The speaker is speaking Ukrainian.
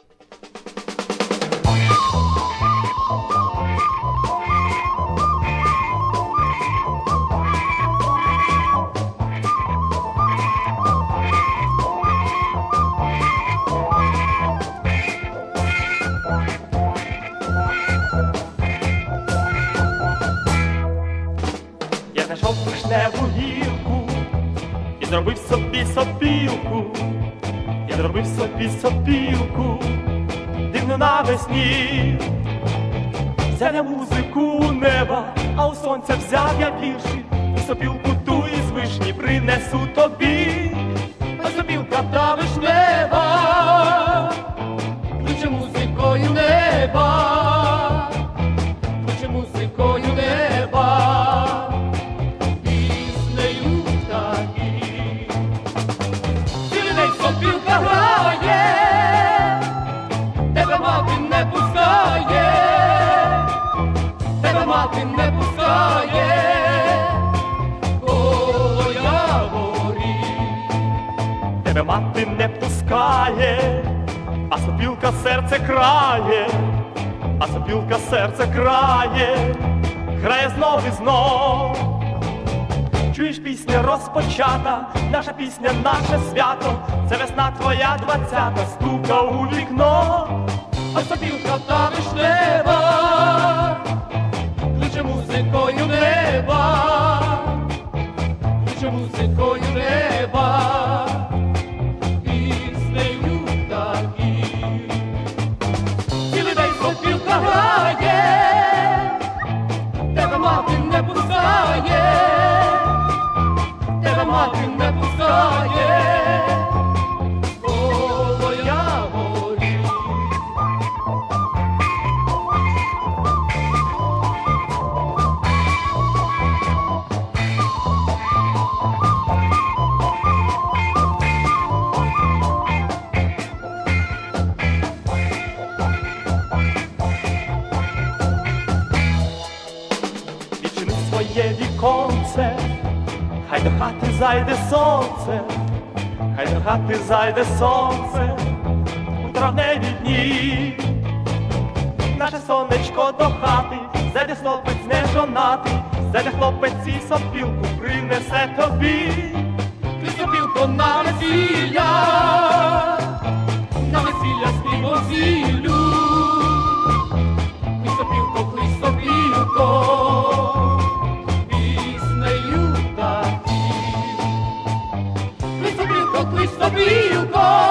Я знайшов вишневу гілку і зробив собі сопілку. Я зробив собі сопілку, дивну навесні. Взяв я музику неба, а у сонця взяв я вірші. І сопілку ту із вишні принесу тобі. А сопілка та вишнева кличе музикою неба, кличе музикою неба, піснею птахів. Цілий день сопілка грає, тебе мати не пускає, тебе мати не пускає, коло яворі. Тебе мати не пускає, а сопілка серце крає, а сопілка серце крає, грає знов і знов. Чуєш, пісня розпочата, наша пісня, наше свято, це весна твоя 20-та, стука у вікно. А сопілка та вишнева кличе музикою неба, кличе музикою неба, піснею птахів. Цілий день сопілка грає, тебе мати не пускає, тебе мати не пускає, коло яворі. Відчини своє віконце, хай до хати зайде сонце, хай до хати зайде сонце у травневі дні. Наше сонечко до хати, зайде хлопець нежонатий, зайде хлопець і сопілку принесе тобі. Ти сопілко на весілля співозілю. Ти сопілко, клич сопілко, піснею птахів. Клич сопілко, клич сопілко,